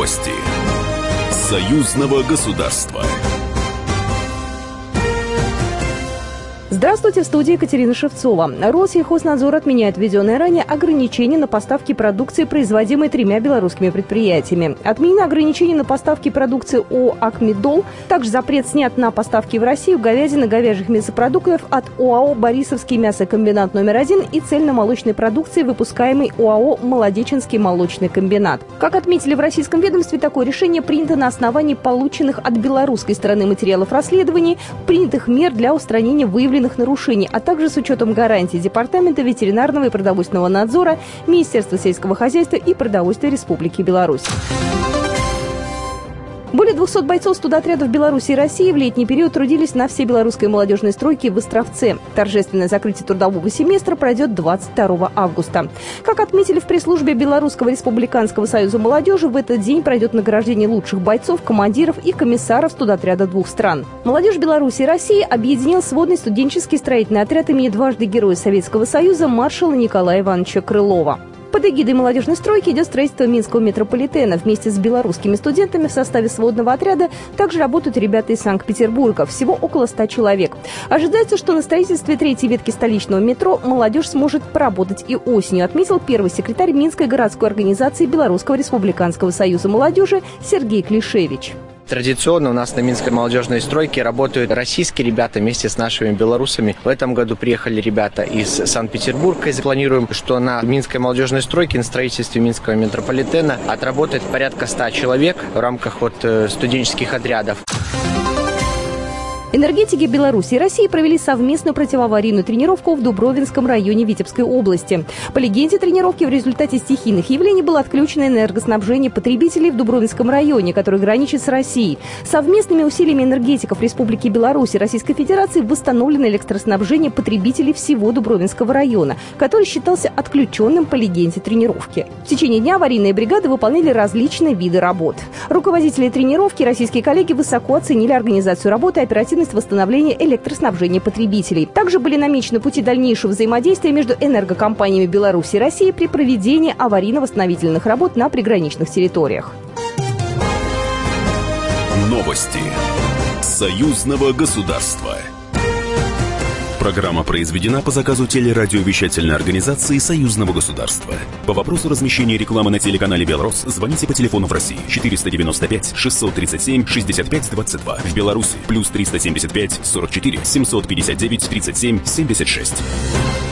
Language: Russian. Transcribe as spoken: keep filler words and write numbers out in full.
Новости союзного государства. Здравствуйте, в студии Екатерина Шевцова. Россельхознадзор отменяет введенные ранее ограничения на поставки продукции, производимой тремя белорусскими предприятиями. Отменено ограничение на поставки продукции ООО «Акмедол». Также запрет снят на поставки в Россию говядины, говяжьих мясопродуктов от ОАО «Борисовский мясокомбинат номер один» и цельномолочной продукции, выпускаемой ОАО «Молодеченский молочный комбинат». Как отметили в российском ведомстве, такое решение принято на основании полученных от белорусской стороны материалов расследований, принятых мер для устранения выявленных нарушений, а также с учетом гарантий Департамента ветеринарного и продовольственного надзора, Министерства сельского хозяйства и продовольствия Республики Беларусь. Более двухсот бойцов студотрядов Беларуси и России в летний период трудились на всебелорусской молодежной стройке в Островце. Торжественное закрытие трудового семестра пройдет двадцать второго августа. Как отметили в пресс-службе Белорусского республиканского союза молодежи, в этот день пройдет награждение лучших бойцов, командиров и комиссаров студотряда двух стран. Молодежь Беларуси и России объединил сводный студенческий строительный отряд имени дважды Героя Советского Союза маршала Николая Ивановича Крылова. Под эгидой молодежной стройки идет строительство Минского метрополитена. Вместе с белорусскими студентами в составе сводного отряда также работают ребята из Санкт-Петербурга. Всего около ста человек. Ожидается, что на строительстве третьей ветки столичного метро молодежь сможет поработать и осенью, отметил первый секретарь Минской городской организации Белорусского республиканского союза молодежи Сергей Клишевич. Традиционно у нас на Минской молодежной стройке работают российские ребята вместе с нашими белорусами. В этом году приехали ребята из Санкт-Петербурга. И запланируем, что на Минской молодежной стройке, на строительстве Минского метрополитена отработает порядка ста человек в рамках вот студенческих отрядов. Энергетики Беларуси и России провели совместную противоаварийную тренировку в Дубровинском районе Витебской области. По легенде тренировки, в результате стихийных явлений было отключено энергоснабжение потребителей в Дубровинском районе, который граничит с Россией. Совместными усилиями энергетиков Республики Беларусь и Российской Федерации восстановлено электроснабжение потребителей всего Дубровинского района, который считался отключенным по легенде тренировки. В течение дня аварийные бригады выполняли различные виды работ. Руководители тренировки, российские коллеги, высоко оценили организацию работы и оперативность восстановления электроснабжения потребителей. Также были намечены пути дальнейшего взаимодействия между энергокомпаниями Беларуси и России при проведении аварийно-восстановительных работ на приграничных территориях. Новости союзного государства. Программа произведена по заказу телерадиовещательной организации Союзного государства. По вопросу размещения рекламы на телеканале «Белрос» звоните по телефону в России четыреста девяносто пять шестьсот тридцать семь шестьдесят пять двадцать два. В Беларуси плюс триста семьдесят пять сорок четыре семьсот пятьдесят девять тридцать семь семьдесят шесть.